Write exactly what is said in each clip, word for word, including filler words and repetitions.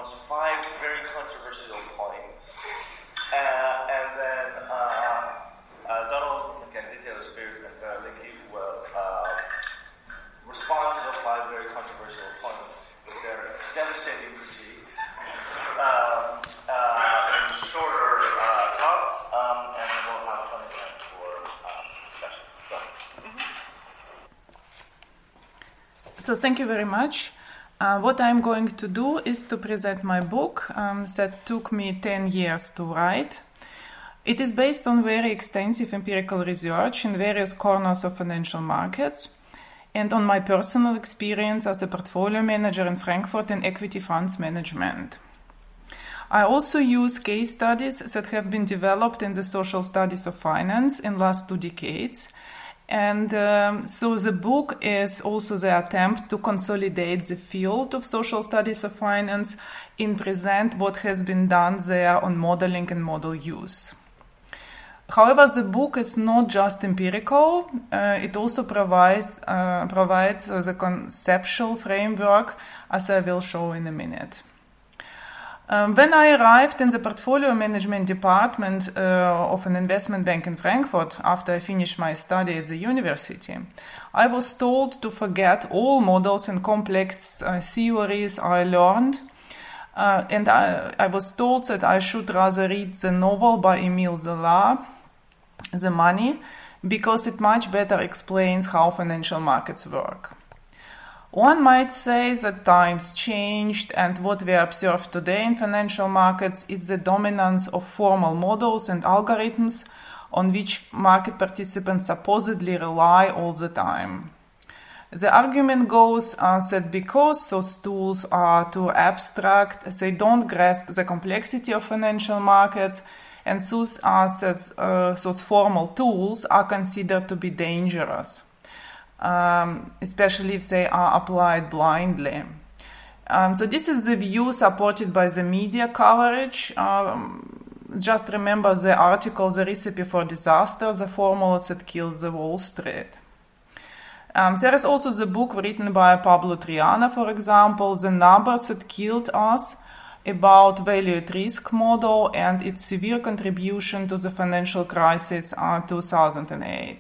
those five very controversial points. Uh, and then uh, uh, Donald McKenzie, Taylor Spears, and uh, Licky will uh, respond to the five very controversial points with their devastating critiques um, uh, in shorter uh, talks, um, and then we'll have plenty of time for um, discussion. So. Mm-hmm. So thank you very much. Uh, what I'm going to do is to present my book um, that took me ten years to write. It is based on very extensive empirical research in various corners of financial markets and on my personal experience as a portfolio manager in Frankfurt in equity funds management. I also use case studies that have been developed in the social studies of finance in the last two decades. And um, so the book is also the attempt to consolidate the field of social studies of finance and present what has been done there on modeling and model use. However, the book is not just empirical, uh, it also provides, uh, provides the conceptual framework, as I will show in a minute. Um, when I arrived in the portfolio management department uh, of an investment bank in Frankfurt after I finished my study at the university, I was told to forget all models and complex uh, theories I learned, uh, and I, I was told that I should rather read the novel by Emile Zola, The Money, because it much better explains how financial markets work. One might say that times changed, and what we observe today in financial markets is the dominance of formal models and algorithms on which market participants supposedly rely all the time. The argument goes uh, that because those tools are too abstract, they don't grasp the complexity of financial markets, and those, uh, that, uh, those formal tools are considered to be dangerous. Um, especially if they are applied blindly. Um, so this is the view supported by the media coverage. Um, just remember the article, The Recipe for Disaster, the formulas that killed the Wall Street. Um, there is also the book written by Pablo Triana, for example, The Numbers That Killed Us, about value at risk model and its severe contribution to the financial crisis of two thousand eight.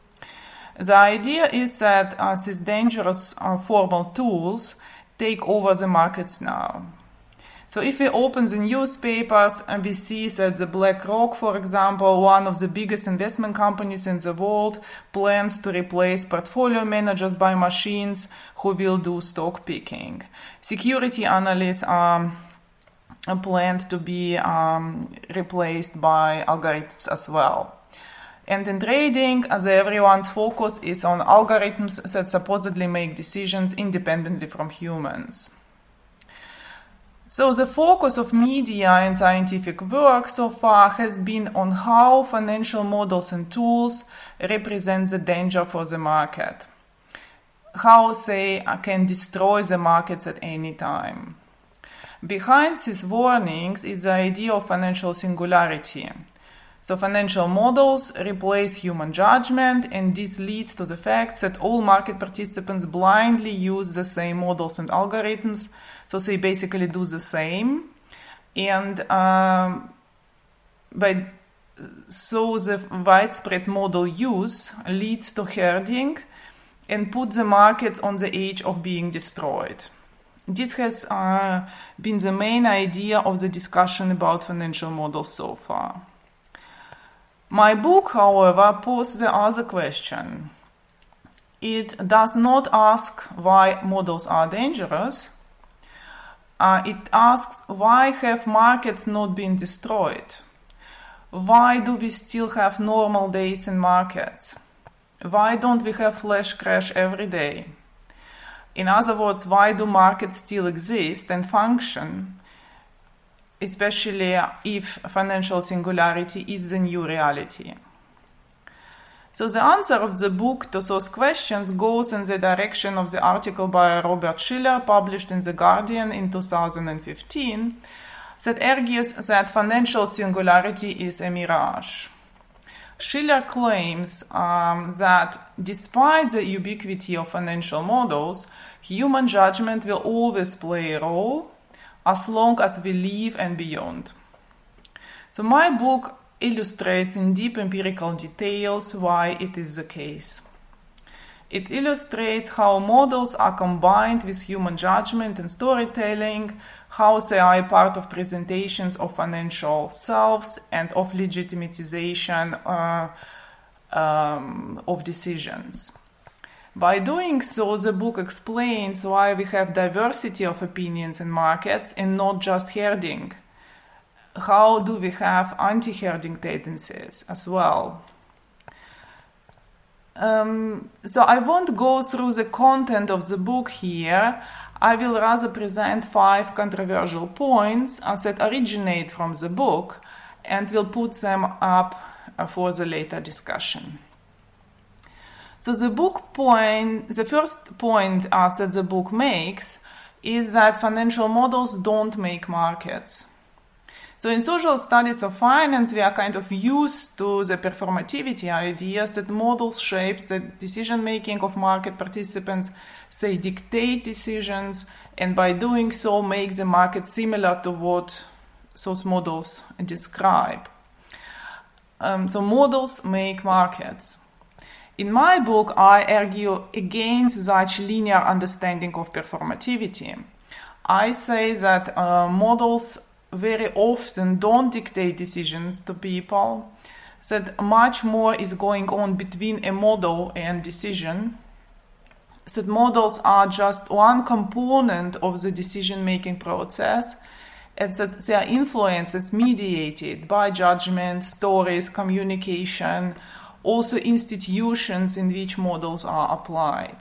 The idea is that uh, these dangerous uh, formal tools take over the markets now. So if we open the newspapers and we see that the BlackRock, for example, one of the biggest investment companies in the world, plans to replace portfolio managers by machines who will do stock picking. Security analysts are planned to be um, replaced by algorithms as well. And in trading, as everyone's focus is on algorithms that supposedly make decisions independently from humans. So the focus of media and scientific work so far has been on how financial models and tools represent the danger for the market, how they can destroy the markets at any time. Behind these warnings is the idea of financial singularity. So financial models replace human judgment, and this leads to the fact that all market participants blindly use the same models and algorithms, so they basically do the same. And um, by so the widespread model use leads to herding and put the markets on the edge of being destroyed. This has uh, been the main idea of the discussion about financial models so far. My book, however, poses the other question. It does not ask why models are dangerous. Uh, it asks why have markets not been destroyed? Why do we still have normal days in markets? Why don't we have flash crash every day? In other words, why do markets still exist and function, especially if financial singularity is the new reality? So the answer of the book to those questions goes in the direction of the article by Robert Shiller, published in The Guardian in two thousand fifteen, that argues that financial singularity is a mirage. Shiller claims um, that despite the ubiquity of financial models, human judgment will always play a role, as long as we live and beyond. So my book illustrates in deep empirical details why it is the case. It illustrates how models are combined with human judgment and storytelling, how they are a part of presentations of financial selves and of legitimatization uh, um, of decisions. By doing so, the book explains why we have diversity of opinions in markets and not just herding. How do we have anti-herding tendencies as well? Um, so I won't go through the content of the book here. I will rather present five controversial points that originate from the book and will put them up for the later discussion. So the book point, the first point uh, that the book makes is that financial models don't make markets. So in social studies of finance, we are kind of used to the performativity ideas that models shape the decision-making of market participants. They dictate decisions, and by doing so, make the market similar to what those models describe. Um, so models make markets. In my book, I argue against such linear understanding of performativity. I say that uh, models very often don't dictate decisions to people, that much more is going on between a model and decision, that models are just one component of the decision-making process, and that their influence is mediated by judgment, stories, communication, also institutions in which models are applied.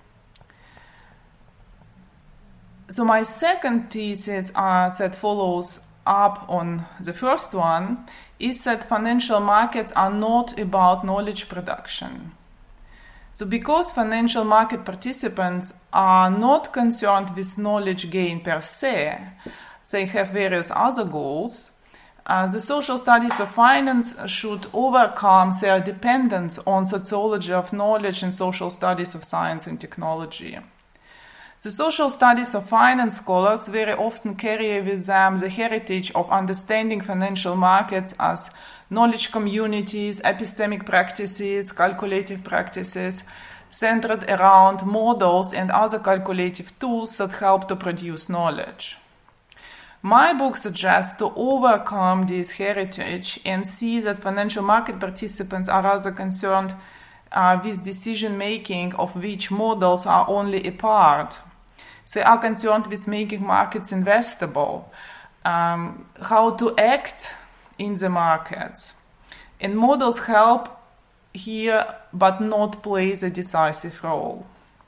So my second thesis uh, that follows up on the first one is that financial markets are not about knowledge production. So because financial market participants are not concerned with knowledge gain per se, they have various other goals, uh, the social studies of finance should overcome their dependence on sociology of knowledge and social studies of science and technology. The social studies of finance scholars very often carry with them the heritage of understanding financial markets as knowledge communities, epistemic practices, calculative practices, centered around models and other calculative tools that help to produce knowledge. My book suggests to overcome this heritage and see that financial market participants are rather concerned uh, with decision-making of which models are only a part. They are concerned with making markets investable, um, how to act in the markets. And models help here, but not play the decisive role.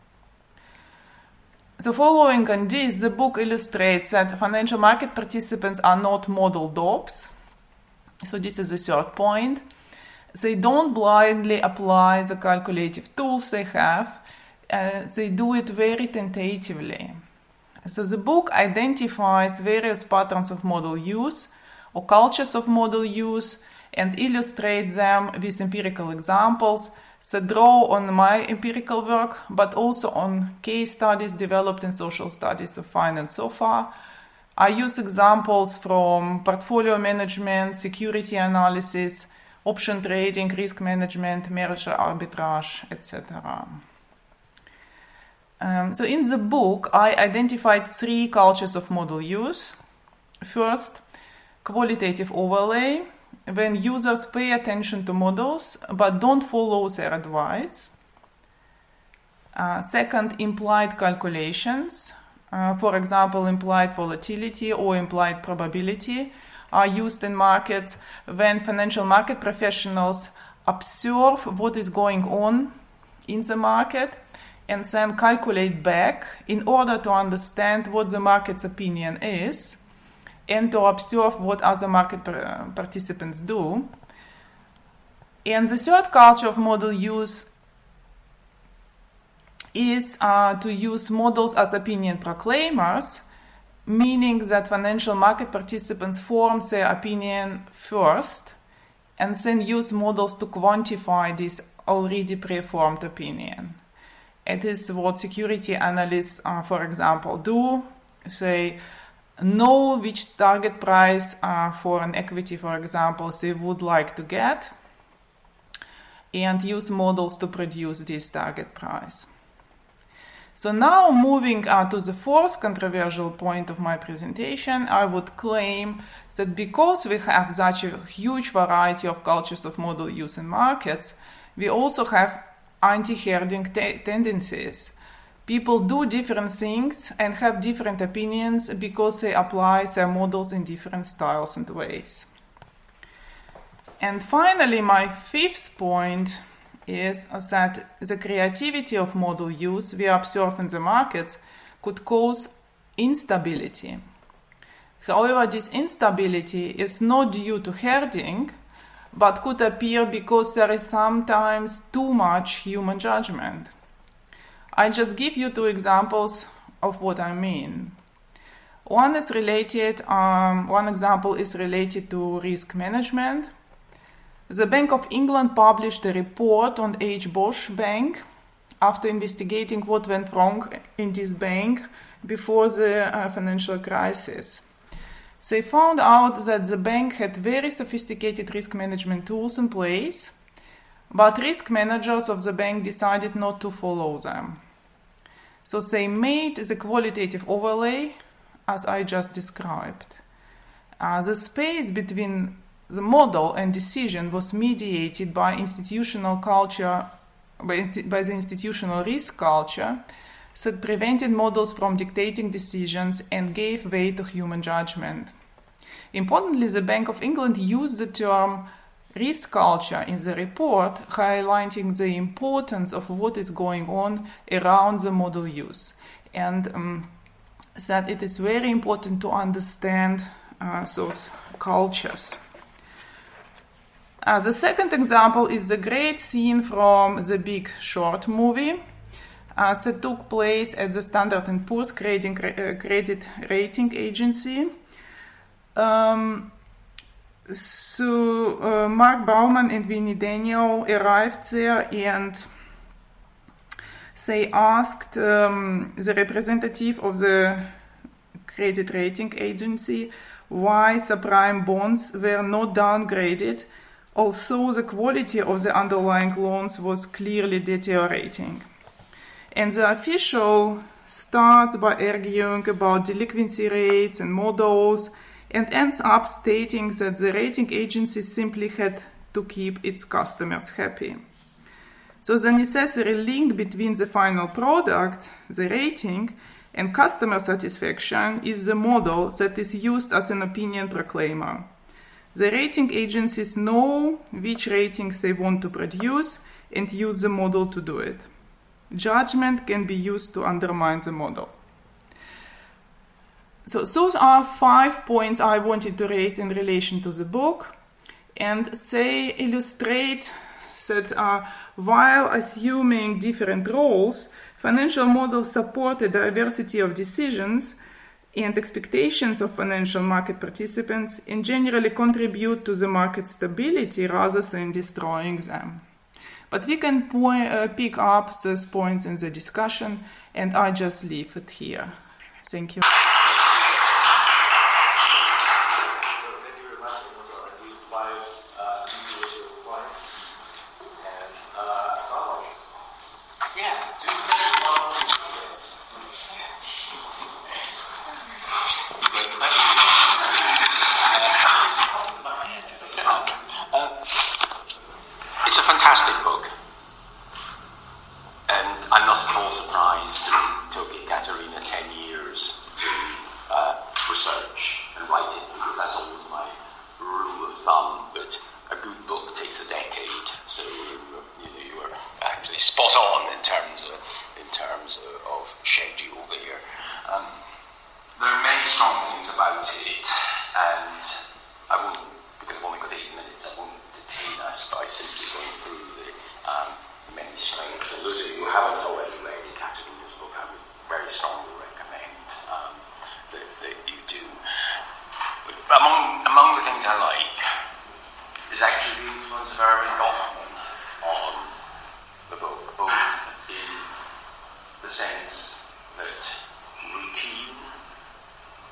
So following on this, the book illustrates that financial market participants are not model dopes. So this is the third point. They don't blindly apply the calculative tools they have. Uh, they do it very tentatively. So the book identifies various patterns of model use or cultures of model use and illustrates them with empirical examples that draw on my empirical work, but also on case studies developed in social studies of finance so far. I use examples from portfolio management, security analysis, option trading, risk management, merger arbitrage, et cetera. Um, so in the book, I identified three cultures of model use. First, qualitative overlay, when users pay attention to models but don't follow their advice. Uh, second, implied calculations. Uh, for example, implied volatility or implied probability are used in markets when financial market professionals observe what is going on in the market and then calculate back in order to understand what the market's opinion is and to observe what other market participants do. And the third culture of model use is uh, to use models as opinion proclaimers, meaning that financial market participants form their opinion first and then use models to quantify this already preformed opinion. It is what security analysts, uh, for example, do. They know which target price uh, for an equity, for example, they would like to get, and use models to produce this target price. So now moving uh, to the fourth controversial point of my presentation, I would claim that because we have such a huge variety of cultures of model use in markets, we also have anti-herding te- tendencies. People do different things and have different opinions because they apply their models in different styles and ways. And finally, my fifth point is that the creativity of model use we observe in the markets could cause instability. However, this instability is not due to herding, but could appear because there is sometimes too much human judgment. I just give you two examples of what I mean. One is related, um, one example is related to risk management. The Bank of England published a report on H. Bosch Bank after investigating what went wrong in this bank before the uh, financial crisis. They found out that the bank had very sophisticated risk management tools in place, but risk managers of the bank decided not to follow them. So they made the qualitative overlay as I just described. Uh, the space between the model and decision was mediated by institutional culture, by, by the institutional risk culture that prevented models from dictating decisions and gave way to human judgment. Importantly, the Bank of England used the term risk culture in the report, highlighting the importance of what is going on around the model use, and um, that it is very important to understand uh, those cultures. Uh, the second example is the great scene from The Big Short movie uh, that took place at the Standard and Poor's credit, uh, credit rating agency. Um, so uh, Mark Bauman and Vinnie Daniel arrived there, and they asked um, the representative of the credit rating agency why subprime bonds were not downgraded, although the quality of the underlying loans was clearly deteriorating. And the official starts by arguing about delinquency rates and models, and ends up stating that the rating agency simply had to keep its customers happy. So the necessary link between the final product, the rating, and customer satisfaction is the model that is used as an opinion proclaimer. The rating agencies know which ratings they want to produce and use the model to do it. Judgment can be used to undermine the model. So those are five points I wanted to raise in relation to the book, and they illustrate that uh, while assuming different roles, financial models support a diversity of decisions and expectations of financial market participants and generally contribute to the market stability rather than destroying them. But we can point, uh, pick up these points in the discussion, and I just leave it here. Thank you.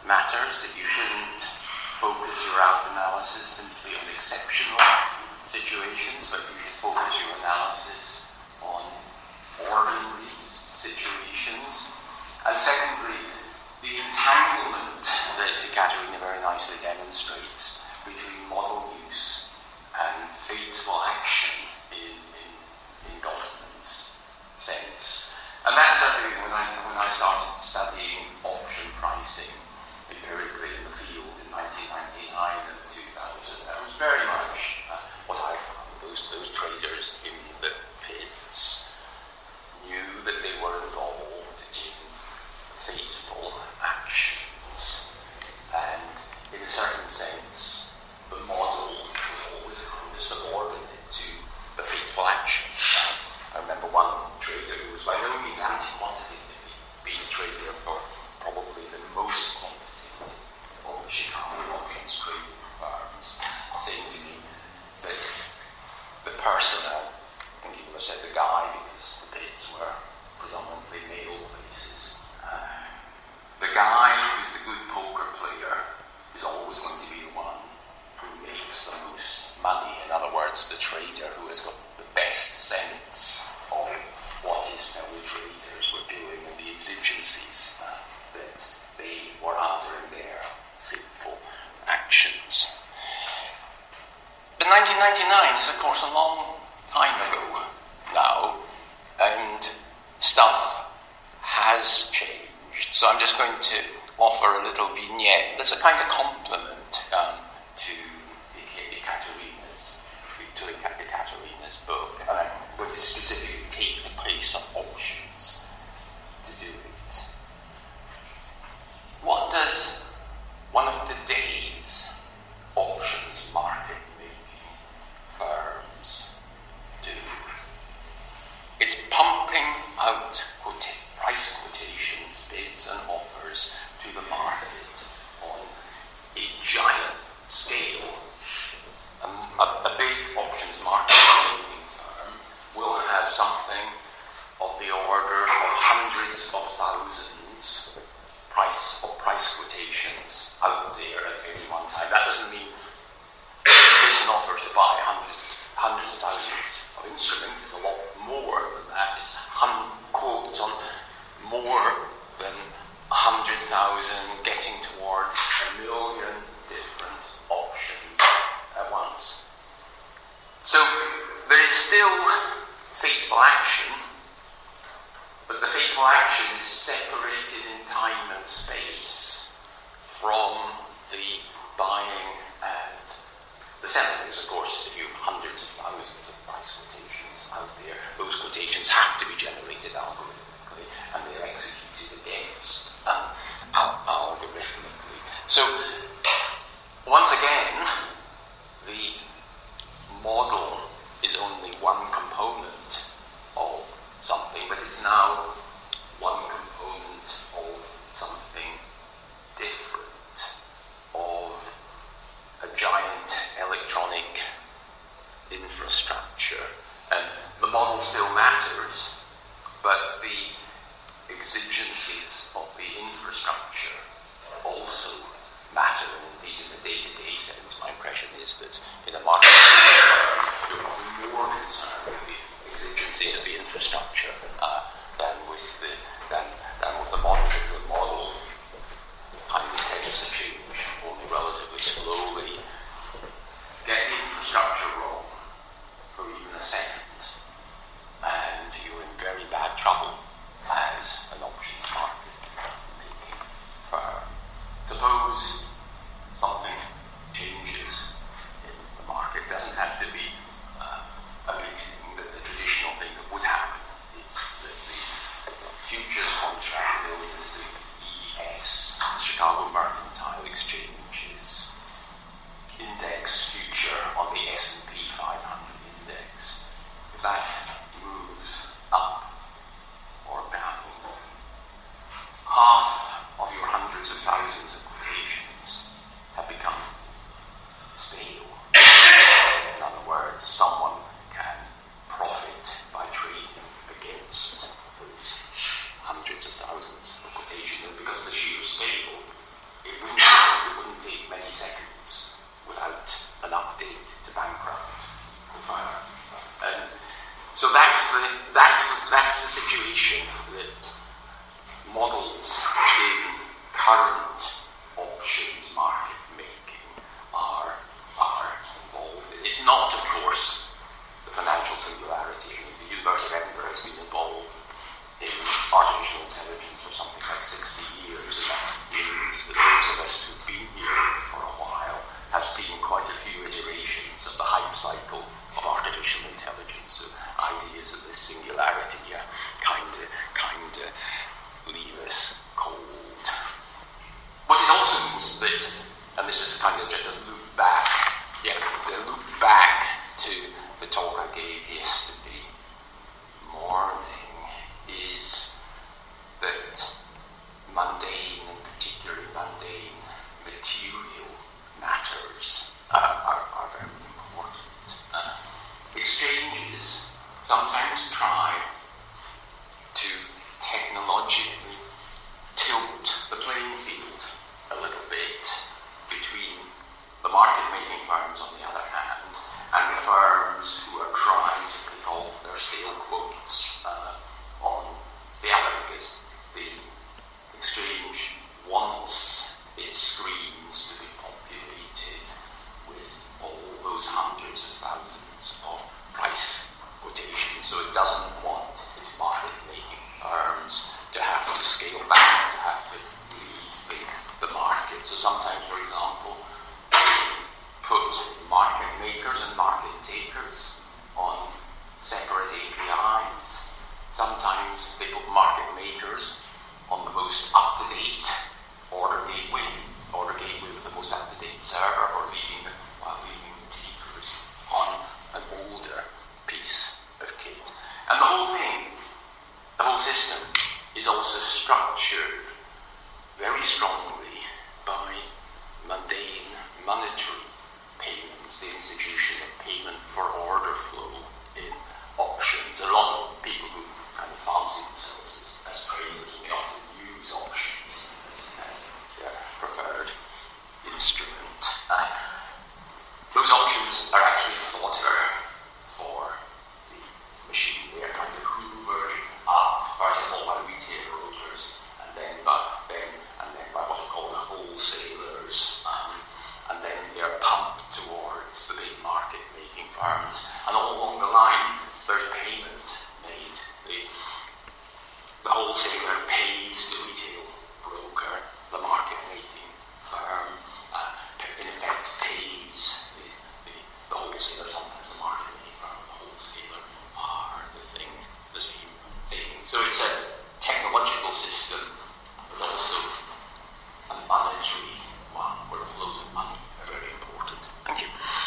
matters, that you shouldn't focus your analysis simply on exceptional situations, but you should focus your analysis on ordinary situations. And secondly, the entanglement that Katerina very nicely demonstrates between model use and faithful action in, in, in Goffman's sense. And that's certainly when I, when I started studying option pricing empirically in the field in nineteen ninety-nine and two thousand. That was very much uh, what I found. Those, those traders in the pits knew that they were involved in fateful actions. And in a certain sense, the model was always kind of subordinate to the fateful action. Uh, I remember one trader who was by no means anti-quantitative, being a trader for probably the most quantitative of the Chicago options trading firms, saying to me that the personnel, I think he would have said the guy because the pits were predominantly male places, uh, the guy who's the good poker player is always going to be the one who makes the most money. In other words, the trader who has got the best sense of what his fellow traders were doing and the exigencies uh, that they were under in their fateful actions. But nineteen ninety-nine is, of course, a long time ago now, and stuff has changed. So I'm just going to offer a little vignette that's a kind of compliment um, to Ekaterina's, to Ekaterina's book, and I'm going to specifically take the place of options to do it. What does one of today's options market making firms do? It's pumping out quota- price quotations, bids and offers to the market on a giant scale. Um, a, a big options market making firm will have something of the order of hundreds of thousands price or price quotations out there at any one time. That doesn't mean bids and offers to buy hundreds, hundreds of thousands of instruments. It's a lot more than that. It's hun- quotes on more than a hundred thousand, getting towards a million different options at once. So there is still fateful action, but the fateful action is separated in time and space from the buying and the selling. Because, of course, if you have hundreds of thousands of price quotations out there, those quotations have to be generated algorithmically, and they're executed against um, al- algorithmically. So, once again, the model is only one component of something, but it's now one component of something different, of a giant electronic infrastructure. And the model still matters, but the exigencies of the infrastructure also matter. Indeed, in the day-to-day sense, my impression is that in a market, you're probably more concerned with the exigencies of the infrastructure uh, than with the than, than with the model. The model kind of tends to change only relatively slowly. Get the infrastructure wrong for even a second, and you're in very bad trouble as an options market making firm. Suppose something changes in the market. It doesn't have to be uh, a big thing, but the traditional thing that would happen is that the futures contract known as the E S, the Chicago Mercantile Exchange's index future on the S and P five hundred index, if that moves up or down, half of your hundreds of thousands of quotations have become stale. In other words, someone can profit by trading against those hundreds of thousands of quotations, and because of the sheer scale, it models in current options market making are, are involved in. It's not, of course, the financial singularity. I mean, the University of Edinburgh has been involved in artificial intelligence for something like sixty years, and that means that those of us who've been here for a while have seen quite a few iterations of the hype cycle of artificial intelligence. So ideas of this singularity uh, kind of kind of leave us cold. What it also means that, and this is kind of just a loop back, yeah, a loop back to the talk I gave yesterday morning, is that mundane, and particularly mundane material matters uh, are, are very important. Uh, exchanges sometimes try to technologically tilt the playing field a little bit between the market-making firms on the other hand and the firms who are trying to pick off their stale quotes uh, on the other, because the exchange wants its screens to be populated with all those hundreds of thousands of price quotations, so it doesn't want its market-making firms to have to scale back, to have to leave the, the market. So sometimes, for example, they put market makers and market takers on separate A P Is. Sometimes they put market makers on the most up-to-date order gateway, order gateway with the most up-to-date server, or leaving the, while leaving the takers on an older piece of kit. And the whole thing, the whole system, is also structured very strongly by mundane monetary payments, the institution of payment for order flow in options. A lot of people who kind of fancy themselves as, as traders, and they often use options as, as their preferred instrument. Uh, those options are actually fodder for the machine. They are kind of hoovered up, first of all, by retail brokers, and then by then and then by what are called wholesalers, um, and then they are pumped towards the big market-making firms. And all along the line, there's payment made. The, the wholesaler pays the retail broker, the market-making firm, uh, in effect pays the, the, the wholesaler. Sometimes the market-making firm and the wholesaler are the thing, the same thing. So it's a technological system, but also a monetary one, where flows of money are very important. Thank you.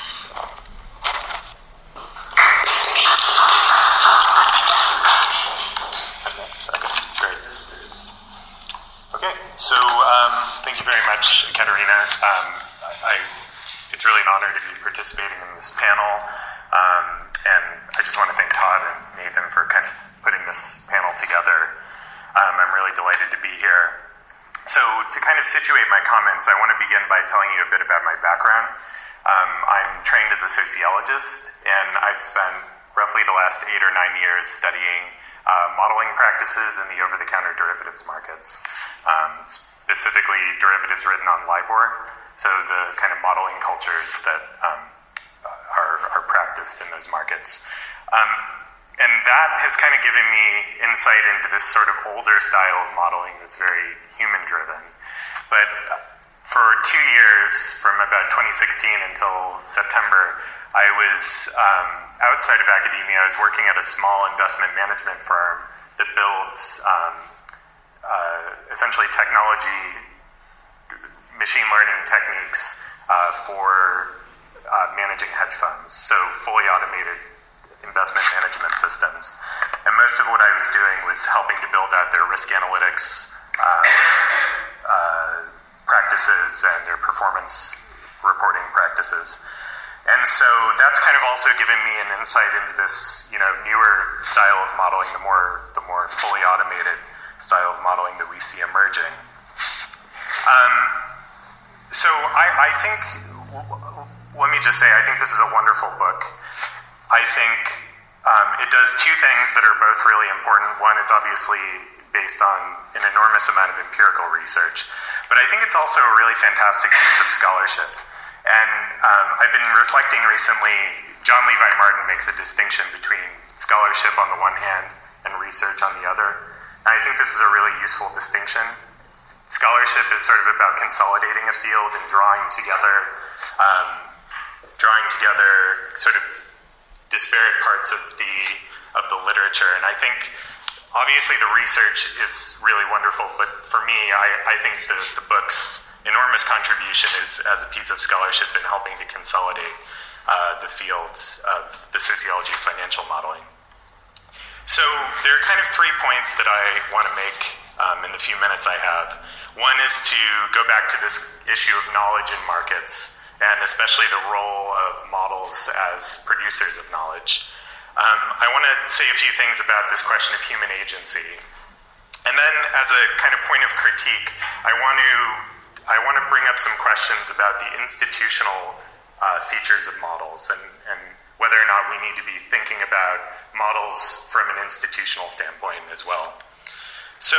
Great. Okay, so um, thank you very much, Katerina. Um, I, it's really an honor to be participating in this panel, um, and I just want to thank Todd and Nathan for kind of putting this panel together. Um, I'm really delighted to be here. So to kind of situate my comments, I want to begin by telling you a bit about my background. Um, I'm trained as a sociologist, and I've spent roughly the last eight or nine years studying uh, modeling practices in the over-the-counter derivatives markets, um, specifically derivatives written on LIBOR, so the kind of modeling cultures that um, are, are practiced in those markets. Um, And that has kind of given me insight into this sort of older style of modeling that's very human-driven. But for two years, from about twenty sixteen until September, I was um, outside of academia. I was working at a small investment management firm that builds um, uh, essentially technology, machine learning techniques uh, for uh, managing hedge funds, so fully automated investment management systems. And most of what I was doing was helping to build out their risk analytics uh, uh, practices and their performance reporting practices. And so that's kind of also given me an insight into this, you know, newer style of modeling, the more the more fully automated style of modeling that we see emerging. Um, so I, I think, let me just say, I think this is a wonderful book. I think um, it does two things that are both really important. One, it's obviously based on an enormous amount of empirical research. But I think it's also a really fantastic piece of scholarship. And um, I've been reflecting recently, John Levi Martin makes a distinction between scholarship on the one hand and research on the other. And I think this is a really useful distinction. Scholarship is sort of about consolidating a field and drawing together, um, drawing together sort of disparate parts of the of the literature. And I think obviously the research is really wonderful, but for me, I, I think the, the book's enormous contribution is as a piece of scholarship in helping to consolidate uh, the field of the sociology of financial modeling. So there are kind of three points that I want to make um, in the few minutes I have. One is to go back to this issue of knowledge in markets, and especially the role of models as producers of knowledge. Um, I want to say a few things about this question of human agency. And then as a kind of point of critique, I want to I want to bring up some questions about the institutional uh, features of models and, and whether or not we need to be thinking about models from an institutional standpoint as well. So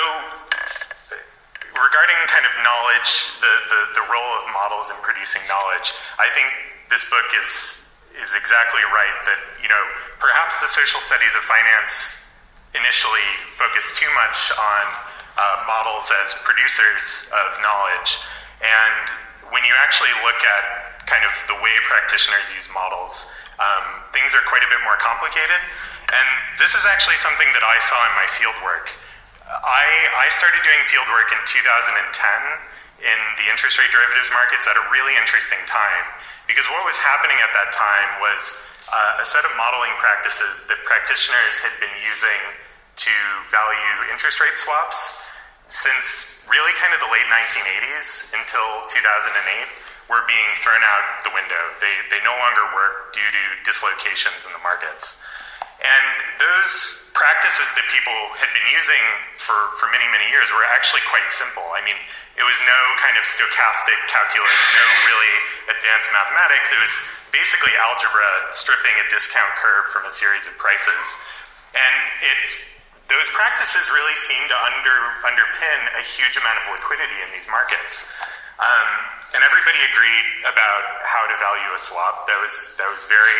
regarding kind of knowledge, the, the, the role of models in producing knowledge, I think this book is is exactly right that, you know, perhaps the social studies of finance initially focused too much on uh, models as producers of knowledge. And when you actually look at kind of the way practitioners use models, um, things are quite a bit more complicated. And this is actually something that I saw in my field work. I, I started doing field work in two thousand ten in the interest rate derivatives markets at a really interesting time, because what was happening at that time was uh, a set of modeling practices that practitioners had been using to value interest rate swaps since really kind of the late nineteen eighties until two thousand eight were being thrown out the window. They, they no longer work due to dislocations in the markets. And those practices that people had been using for, for many, many years were actually quite simple. I mean, it was no kind of stochastic calculus, no really advanced mathematics. It was basically algebra stripping a discount curve from a series of prices. And it, those practices really seem to under, underpin a huge amount of liquidity in these markets. Um, and everybody agreed about how to value a swap. That was, that was very...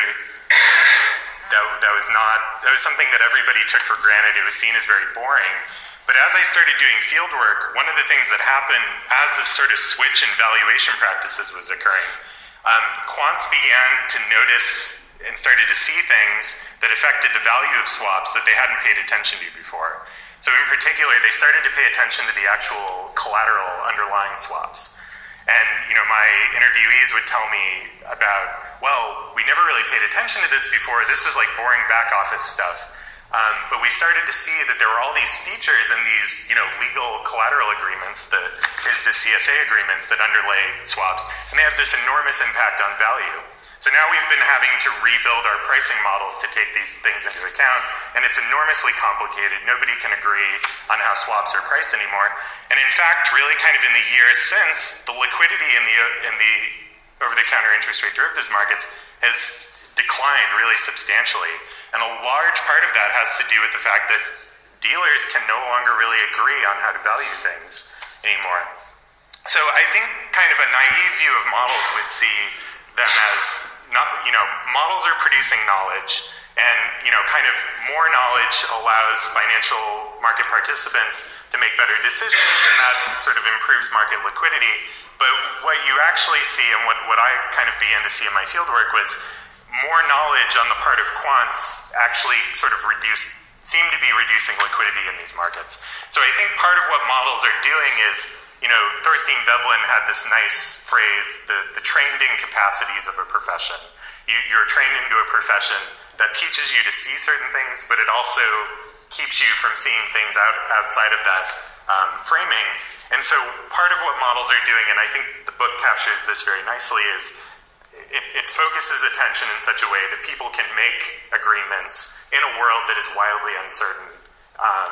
That, that was not, that was something that everybody took for granted. It was seen as very boring. But as I started doing field work, one of the things that happened as this sort of switch in valuation practices was occurring, um, quants began to notice and started to see things that affected the value of swaps that they hadn't paid attention to before. So in particular, they started to pay attention to the actual collateral underlying swaps. And, you know, my interviewees would tell me about, well, we never really paid attention to this before. This was like boring back office stuff. Um, but we started to see that there were all these features in these, you know, legal collateral agreements, the, is the C S A agreements that underlay swaps, and they have this enormous impact on value. So now we've been having to rebuild our pricing models to take these things into account, and it's enormously complicated. Nobody can agree on how swaps are priced anymore. And in fact, really kind of in the years since, the liquidity in the in the over-the-counter interest rate derivatives markets has declined really substantially. And a large part of that has to do with the fact that dealers can no longer really agree on how to value things anymore. So I think kind of a naive view of models would see them as, not, you know, models are producing knowledge, and, you know, kind of more knowledge allows financial market participants to make better decisions, and that sort of improves market liquidity. But what you actually see, and what, what I kind of began to see in my fieldwork, was more knowledge on the part of quants actually sort of reduce, seem to be reducing liquidity in these markets. So I think part of what models are doing is, you know, Thorstein Veblen had this nice phrase, the, the trained-in capacities of a profession. You, you're trained into a profession that teaches you to see certain things, but it also keeps you from seeing things out, outside of that um, framing. And so part of what models are doing, and I think the book captures this very nicely, is it, it focuses attention in such a way that people can make agreements in a world that is wildly uncertain, um,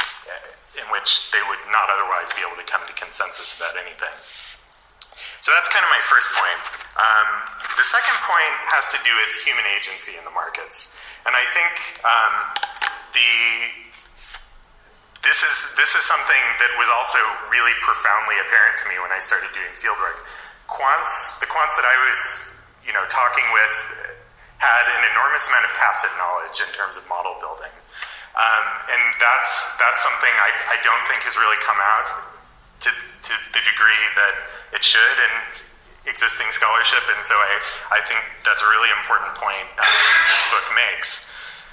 in which they would not otherwise be able to come to consensus about anything. So that's kind of my first point. Um, the second point has to do with human agency in the markets. And I think um, the this is this is something that was also really profoundly apparent to me when I started doing fieldwork. Quants, the quants that I was, you know, talking with had an enormous amount of tacit knowledge in terms of model building. Um, and that's that's something I, I don't think has really come out to, to the degree that it should in existing scholarship, and so I, I think that's a really important point uh, this book makes.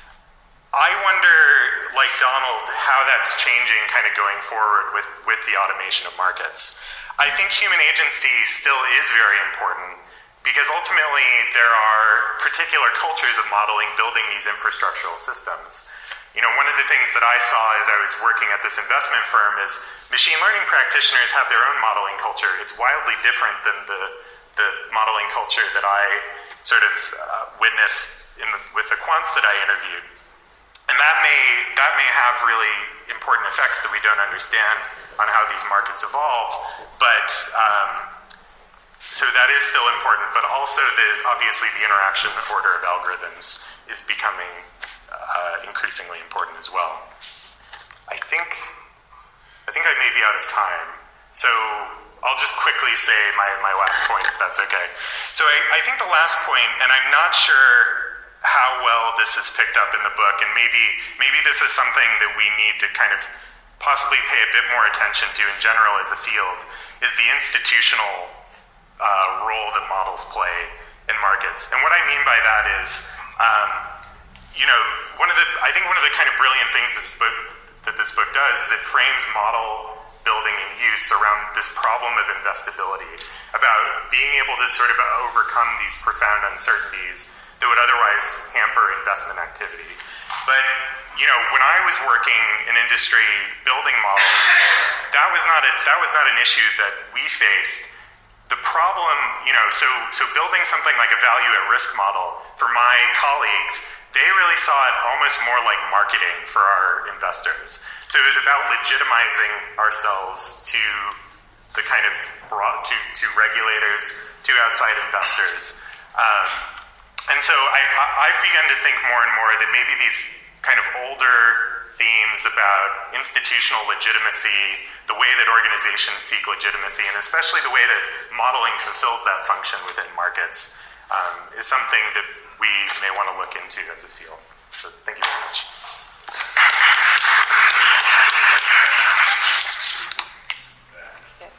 I wonder, like Donald, how that's changing kind of going forward with, with the automation of markets. I think human agency still is very important because ultimately there are particular cultures of modeling building these infrastructural systems. You know, one of the things that I saw as I was working at this investment firm is machine learning practitioners have their own modeling culture. It's wildly different than the, the modeling culture that I sort of uh, witnessed in the, with the quants that I interviewed. And that may, that may have really important effects that we don't understand on how these markets evolve. But, um, so that is still important, but also the, obviously the interaction order of algorithms is becoming Uh, increasingly important as well. I think I think I may be out of time, so I'll just quickly say my, my last point, if that's okay. So I, I think the last point, and I'm not sure how well this is picked up in the book, and maybe maybe this is something that we need to kind of possibly pay a bit more attention to in general as a field, is the institutional uh, role that models play in markets. And what I mean by that is, um, you know, one of the, I think one of the kind of brilliant things that this book, that this book does is it frames model building and use around this problem of investability, about being able to sort of overcome these profound uncertainties that would otherwise hamper investment activity. But, you know, when I was working in industry building models, that was not a, that was not an issue that we faced. The problem, you know, so, so building something like a value at risk model for my colleagues, they really saw it almost more like marketing for our investors. So it was about legitimizing ourselves to the kind of broad, to, to regulators, to outside investors. Um, and so I, I've begun to think more and more that maybe these kind of older themes about institutional legitimacy, the way that organizations seek legitimacy, and especially the way that modeling fulfills that function within markets, um, is something that we may want to look into as a field. So thank you very much. Yes,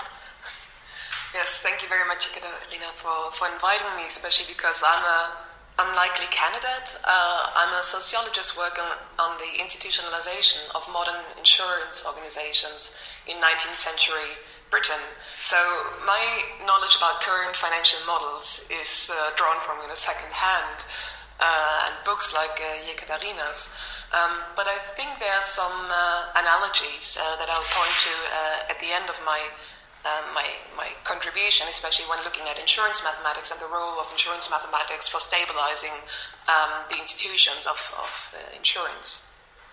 yes thank you very much, Ekaterina, for, for inviting me, especially because I'm a unlikely candidate. Uh, I'm a sociologist working on the institutionalization of modern insurance organizations in nineteenth century Britain. So my knowledge about current financial models is uh, drawn from, you know, second hand uh, and books like uh, Ekaterina's. Um, but I think there are some uh, analogies uh, that I'll point to uh, at the end of my uh, my my contribution, especially when looking at insurance mathematics and the role of insurance mathematics for stabilizing um, the institutions of, of uh, insurance.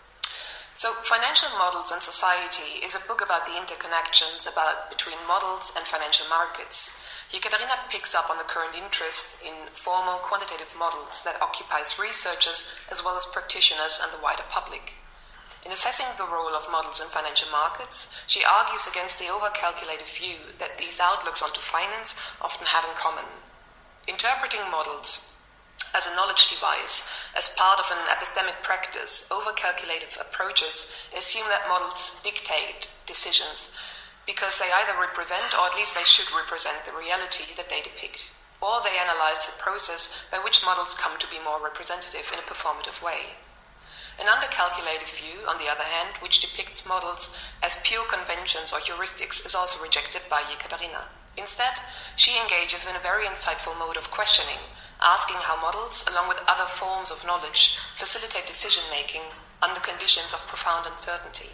So, Financial Models and Society is a book about the interconnections about between models and financial markets. Ekaterina picks up on the current interest in formal quantitative models that occupies researchers as well as practitioners and the wider public. In assessing the role of models in financial markets, she argues against the overcalculated view that these outlooks onto finance often have in common. Interpreting models as a knowledge device, as part of an epistemic practice, overcalculative approaches assume that models dictate decisions because they either represent, or at least they should represent, the reality that they depict, or they analyze the process by which models come to be more representative in a performative way. An undercalculated view, on the other hand, which depicts models as pure conventions or heuristics, is also rejected by Ekaterina. Instead, she engages in a very insightful mode of questioning, asking how models, along with other forms of knowledge, facilitate decision-making under conditions of profound uncertainty.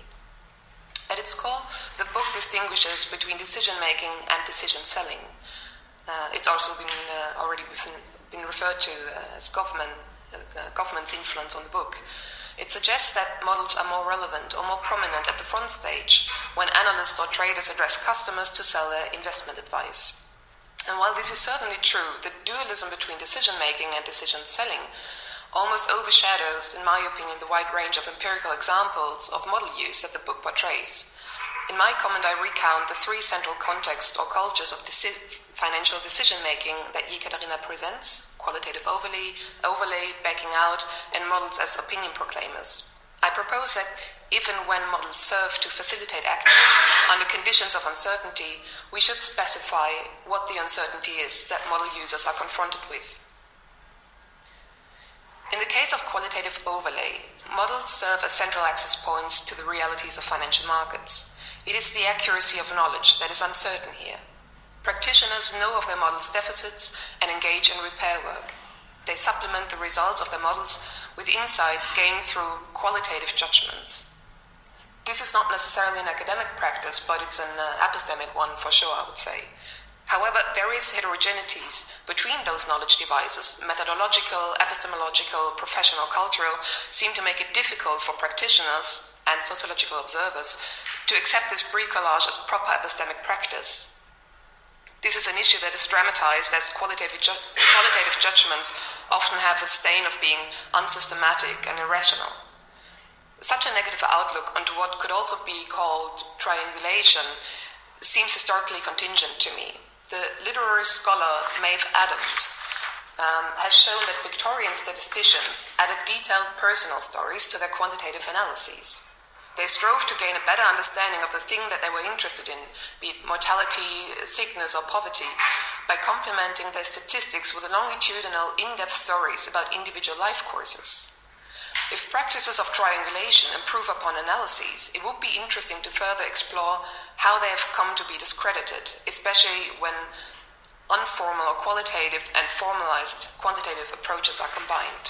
At its core, the book distinguishes between decision-making and decision-selling. Uh, it's also been uh, already been, been referred to uh, as Goffman, uh, Goffman's influence on the book. It suggests that models are more relevant or more prominent at the front stage when analysts or traders address customers to sell their investment advice. And while this is certainly true, the dualism between decision-making and decision-selling almost overshadows, in my opinion, the wide range of empirical examples of model use that the book portrays. In my comment, I recount the three central contexts or cultures of deci- financial decision-making that Ekaterina presents: qualitative overlay, overlay, backing out, and models as opinion proclaimers. I propose that if and when models serve to facilitate action under conditions of uncertainty, we should specify what the uncertainty is that model users are confronted with. In the case of qualitative overlay, models serve as central access points to the realities of financial markets. It is the accuracy of knowledge that is uncertain here. Practitioners know of their models' deficits and engage in repair work. They supplement the results of their models with insights gained through qualitative judgments. This is not necessarily an academic practice, but it's an uh, epistemic one for sure, I would say. However, various heterogeneities between those knowledge devices, methodological, epistemological, professional, cultural, seem to make it difficult for practitioners and sociological observers to accept this bricolage as proper epistemic practice. This is an issue that is dramatized as qualitative, ju- qualitative judgments often have a stain of being unsystematic and irrational. Such a negative outlook onto what could also be called triangulation seems historically contingent to me. The literary scholar Maeve Adams um, has shown that Victorian statisticians added detailed personal stories to their quantitative analyses. They strove to gain a better understanding of the thing that they were interested in, be it mortality, sickness, or poverty, by complementing their statistics with longitudinal, in-depth stories about individual life courses. If practices of triangulation improve upon analyses, it would be interesting to further explore how they have come to be discredited, especially when informal or qualitative and formalized quantitative approaches are combined.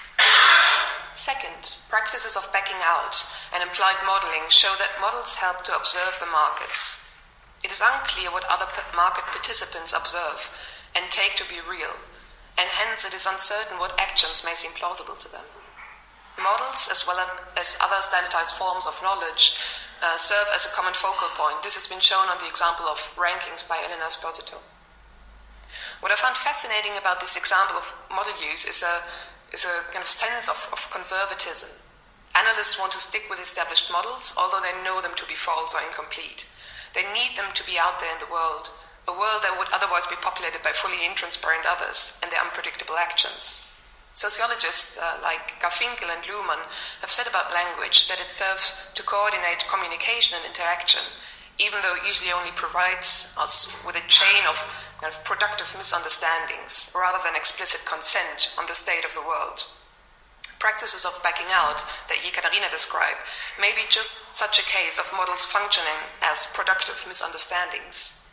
Second, practices of backing out and implied modeling show that models help to observe the markets. It is unclear what other market participants observe and take to be real, and hence it is uncertain what actions may seem plausible to them. Models, as well as other standardized forms of knowledge, uh, serve as a common focal point. This has been shown on the example of rankings by Elena Esposito. What I found fascinating about this example of model use is a is a kind of sense of, of conservatism. Analysts want to stick with established models, although they know them to be false or incomplete. They need them to be out there in the world, a world that would otherwise be populated by fully intransparent others and their unpredictable actions. Sociologists uh, like Garfinkel and Luhmann have said about language that it serves to coordinate communication and interaction, even though it usually only provides us with a chain of kind of productive misunderstandings rather than explicit consent on the state of the world. Practices of backing out that Ekaterina described may be just such a case of models functioning as productive misunderstandings.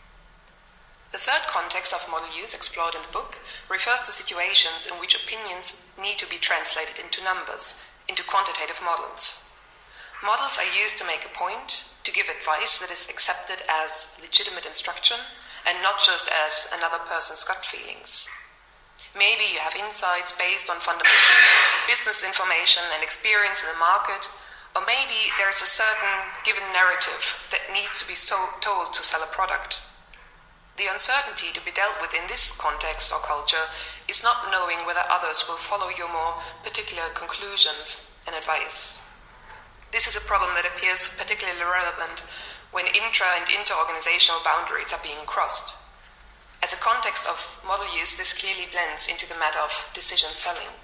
The third context of model use explored in the book refers to situations in which opinions need to be translated into numbers, into quantitative models. Models are used to make a point, to give advice that is accepted as legitimate instruction and not just as another person's gut feelings. Maybe you have insights based on fundamental business information and experience in the market, or maybe there is a certain given narrative that needs to be so told to sell a product. The uncertainty to be dealt with in this context or culture is not knowing whether others will follow your more particular conclusions and advice. This is a problem that appears particularly relevant when intra- and inter-organizational boundaries are being crossed. As a context of model use, this clearly blends into the matter of decision selling.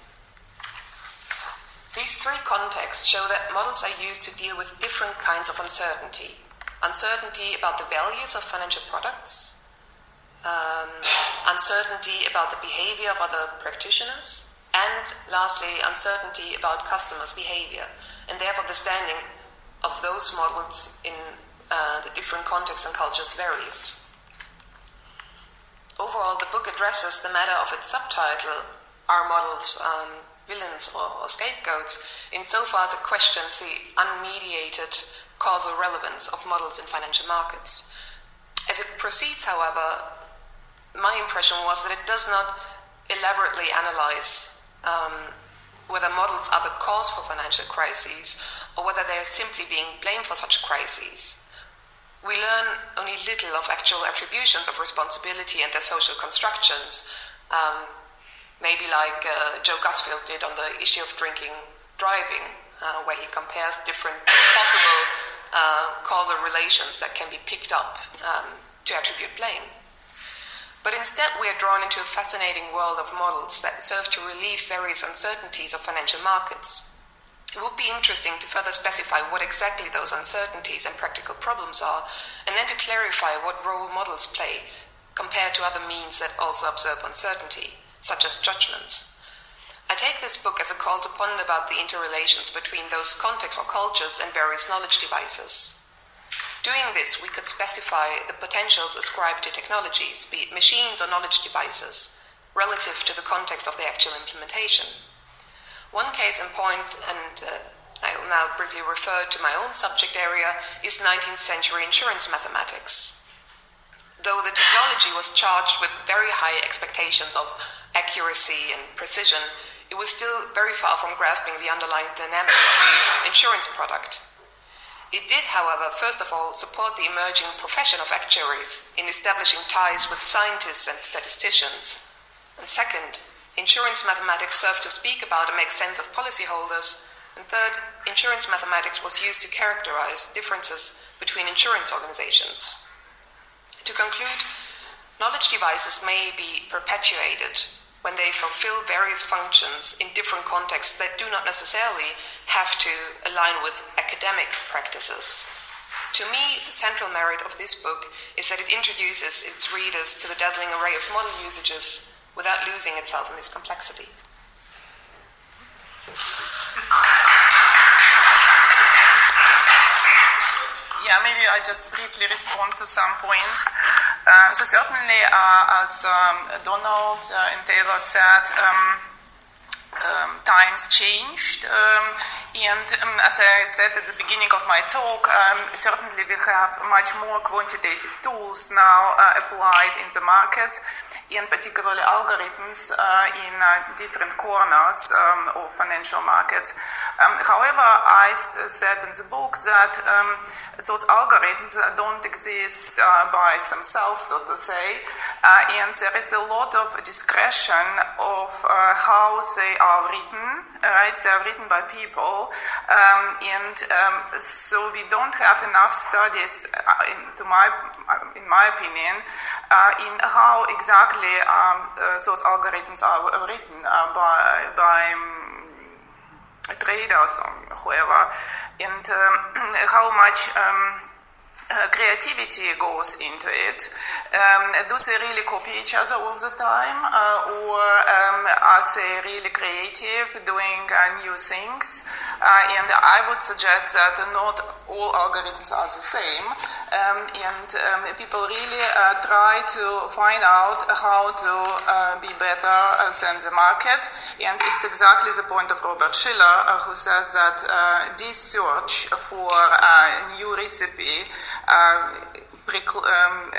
These three contexts show that models are used to deal with different kinds of uncertainty. Uncertainty about the values of financial products, um, uncertainty about the behavior of other practitioners, and lastly, uncertainty about customers' behavior, and therefore the standing of those models in uh, the different contexts and cultures varies. Overall, the book addresses the matter of its subtitle, Are Models um, Villains or, or Scapegoats, insofar as it questions the unmediated causal relevance of models in financial markets. As it proceeds, however, my impression was that it does not elaborately analyze um, whether models are the cause for financial crises or whether they are simply being blamed for such crises. We learn only little of actual attributions of responsibility and their social constructions. Um, maybe like uh, Joe Gusfield did on the issue of drinking driving, uh, where he compares different possible uh, causal relations that can be picked up um, to attribute blame. But instead, we are drawn into a fascinating world of models that serve to relieve various uncertainties of financial markets. It would be interesting to further specify what exactly those uncertainties and practical problems are, and then to clarify what role models play compared to other means that also observe uncertainty, such as judgments. I take this book as a call to ponder about the interrelations between those contexts or cultures and various knowledge devices. Doing this, we could specify the potentials ascribed to technologies, be it machines or knowledge devices, relative to the context of the actual implementation. One case in point, and uh, I will now briefly refer to my own subject area, is nineteenth century insurance mathematics. Though the technology was charged with very high expectations of accuracy and precision, it was still very far from grasping the underlying dynamics of the insurance product. It did, however, first of all, support the emerging profession of actuaries in establishing ties with scientists and statisticians. And second, insurance mathematics served to speak about and make sense of policyholders. And third, insurance mathematics was used to characterize differences between insurance organizations. To conclude, knowledge devices may be perpetuated when they fulfill various functions in different contexts that do not necessarily have to align with academic practices. To me, the central merit of this book is that it introduces its readers to the dazzling array of model usages without losing itself in this complexity. Yeah, maybe I just briefly respond to some points. Uh, so certainly, uh, as um, Donald uh, and Taylor said, um, um, times changed, um, and um, as I said at the beginning of my talk, um, certainly we have much more quantitative tools now uh, applied in the markets, and particularly algorithms uh, in uh, different corners um, of financial markets. Um, however, I said in the book that um, those algorithms don't exist uh, by themselves, so to say, uh, and there is a lot of discretion of uh, how they are written, right? They are written by people, um, and um, so we don't have enough studies, uh, in, to my, in my opinion, uh, in how exactly um, uh, those algorithms are written uh, by, by um, traders or whoever, and um, how much um, uh, creativity goes into it. Um, do they really copy each other all the time, uh, or um, are they really creative, doing uh, new things? Uh, and I would suggest that not all algorithms are the same, um, and um, people really uh, try to find out how to uh, be better than the market, and it's exactly the point of Robert Shiller, uh, who says that uh, this search for a new recipe uh, um,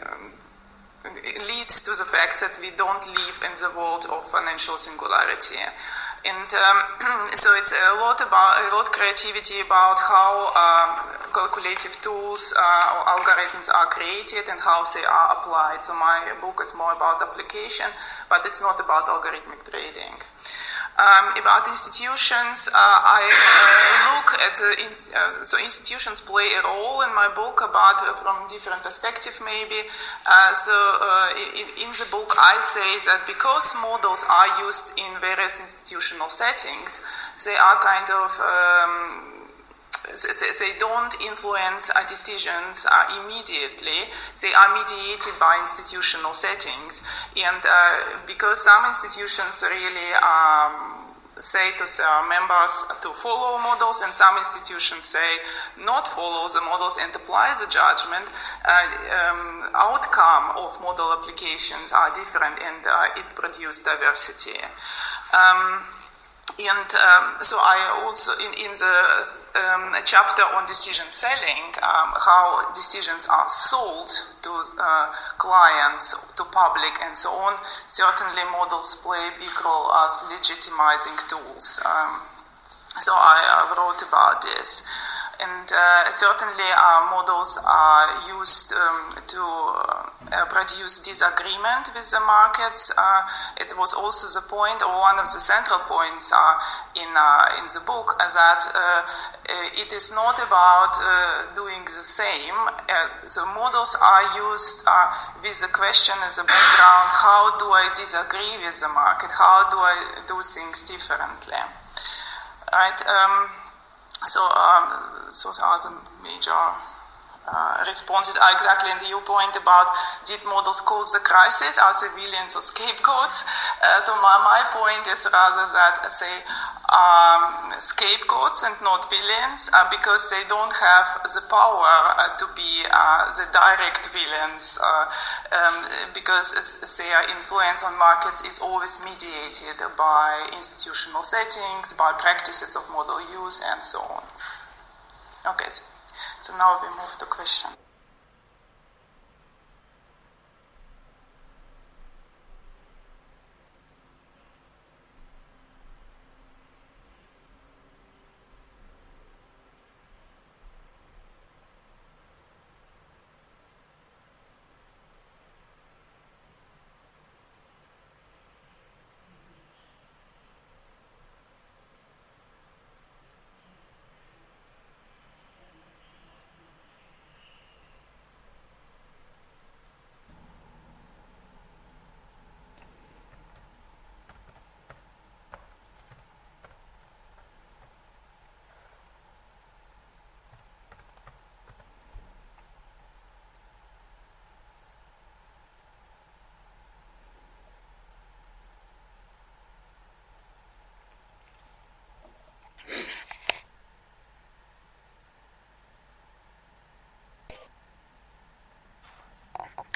uh, leads to the fact that we don't live in the world of financial singularity. And um, so it's a lot about a lot creativity about how um, calculative tools uh, or algorithms are created and how they are applied. So my book is more about application, but it's not about algorithmic trading. Um, about institutions, uh, I uh, look at the in, uh, so institutions play a role in my book, but uh, from different perspective maybe. Uh, so uh, in, in the book, I say that because models are used in various institutional settings, they are kind of um, they don't influence our decisions uh, immediately. They are mediated by institutional settings. And uh, because some institutions really um, say to their members to follow models, and some institutions say not follow the models and apply the judgment, uh, um, outcome of model applications are different, and uh, it produces diversity. Um, And um, so I also, in, in the um, chapter on decision selling, um, how decisions are sold to uh, clients, to public, and so on, certainly models play a big role as legitimizing tools. Um, so I, I wrote about this. and uh, certainly uh, models are used um, to uh, produce disagreement with the markets. Uh, it was also the point, or one of the central points uh, in uh, in the book, uh, that uh, it is not about uh, doing the same. Uh, so models are used uh, with the question in the background: how do I disagree with the market? How do I do things differently? Right. Um, so, um, those are the major uh, responses. Are exactly in the your point about did models cause the crisis? Are they villains or scapegoats? Uh, so, my, my point is rather that, say, um, scapegoats and not villains, uh, because they don't have the power uh, to be uh, the direct villains, uh, um, because their influence on markets is always mediated by institutional settings, by practices of model use, and so on. Okay, so now we move to question.